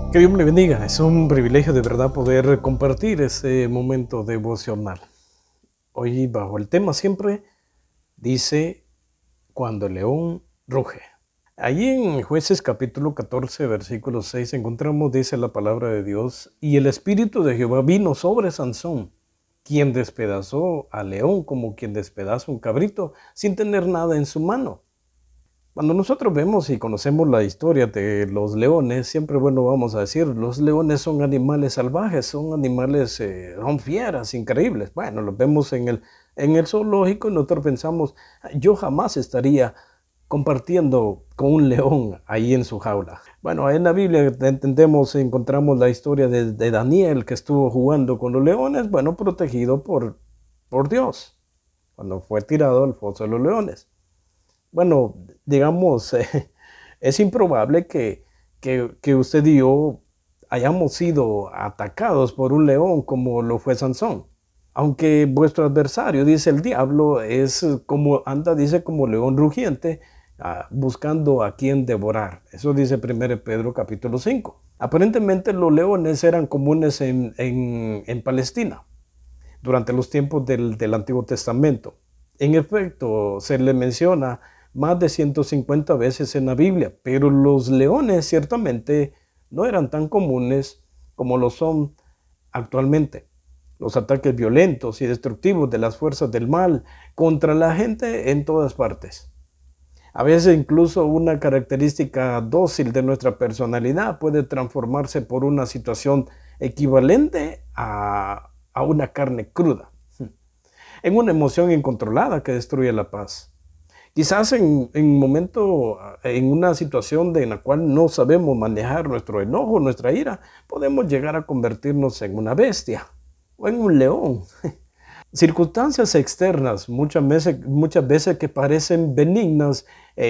Que Dios me le bendiga. Es un privilegio de verdad poder compartir este momento devocional. Hoy bajo el tema siempre dice cuando el león ruge. Allí en Jueces capítulo 14 versículo 6 encontramos, dice la palabra de Dios, y el Espíritu de Jehová vino sobre Sansón, quien despedazó al león como quien despedaza un cabrito sin tener nada en su mano. Cuando nosotros vemos y conocemos la historia de los leones, siempre, bueno, vamos a decir, los leones son animales salvajes, son animales, son fieras, increíbles. Bueno, los vemos en el zoológico y nosotros pensamos, yo jamás estaría compartiendo con un león ahí en su jaula. Bueno, en la Biblia entendemos, encontramos la historia de Daniel que estuvo jugando con los leones, bueno, protegido por Dios, cuando fue tirado al foso de los leones. Bueno, digamos, es improbable que usted y yo hayamos sido atacados por un león como lo fue Sansón. Aunque vuestro adversario, dice el diablo, es como anda, dice, como león rugiente, buscando a quien devorar. Eso dice 1 Pedro capítulo 5. Aparentemente los leones eran comunes en Palestina durante los tiempos del Antiguo Testamento. En efecto, se le menciona más de 150 veces en la Biblia, pero los leones ciertamente no eran tan comunes como lo son actualmente. Los ataques violentos y destructivos de las fuerzas del mal contra la gente en todas partes. A veces incluso una característica dócil de nuestra personalidad puede transformarse por una situación equivalente a una carne cruda, en una emoción incontrolada que destruye la paz. Quizás en una situación en la cual no sabemos manejar nuestro enojo, nuestra ira, podemos llegar a convertirnos en una bestia o en un león. Circunstancias externas, muchas veces que parecen benignas,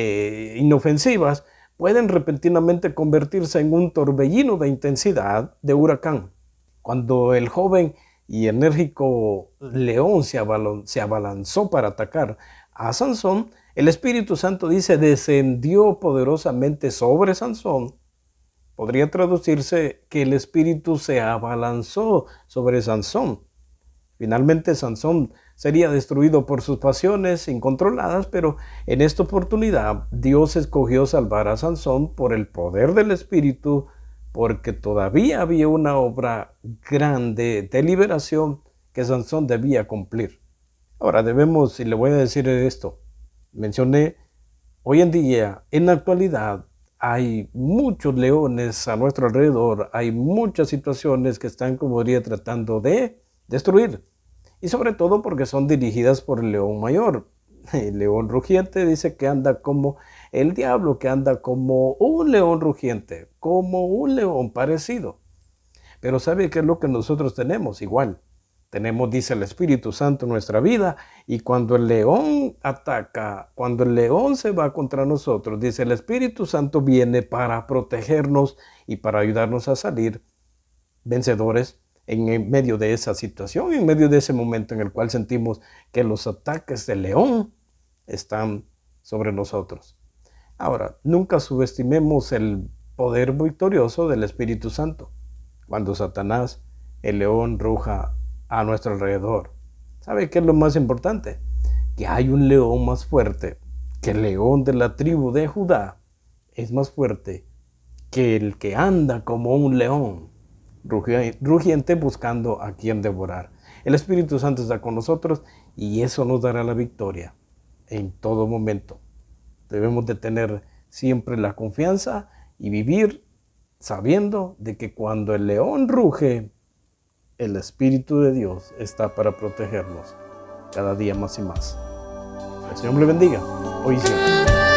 inofensivas, pueden repentinamente convertirse en un torbellino de intensidad de huracán. Cuando el joven y enérgico león se abalanzó para atacar a Sansón, el Espíritu Santo dice, descendió poderosamente sobre Sansón. Podría traducirse que el Espíritu se abalanzó sobre Sansón. Finalmente Sansón sería destruido por sus pasiones incontroladas, pero en esta oportunidad Dios escogió salvar a Sansón por el poder del Espíritu, porque todavía había una obra grande de liberación que Sansón debía cumplir. Ahora debemos, y le voy a decir esto, mencioné, hoy en día, en la actualidad, hay muchos leones a nuestro alrededor, hay muchas situaciones que están, como diría, tratando de destruir. Y sobre todo porque son dirigidas por el león mayor. El león rugiente dice que anda como el diablo, que anda como un león rugiente, como un león parecido. Pero ¿sabe qué es lo que nosotros tenemos? Igual. Tenemos, dice el Espíritu Santo, en nuestra vida, y cuando el león ataca, cuando el león se va contra nosotros, dice el Espíritu Santo viene para protegernos y para ayudarnos a salir vencedores en medio de esa situación, en medio de ese momento en el cual sentimos que los ataques del león están sobre nosotros. Ahora, nunca subestimemos el poder victorioso del Espíritu Santo. Cuando Satanás, el león, ruja a nuestro alrededor. ¿Sabe qué es lo más importante? Que hay un león más fuerte, que el león de la tribu de Judá es más fuerte que el que anda como un león, rugiente buscando a quien devorar. El Espíritu Santo está con nosotros y eso nos dará la victoria en todo momento. Debemos de tener siempre la confianza y vivir sabiendo de que cuando el león ruge, el Espíritu de Dios está para protegernos cada día más y más. Que el Señor le bendiga, hoy y siempre.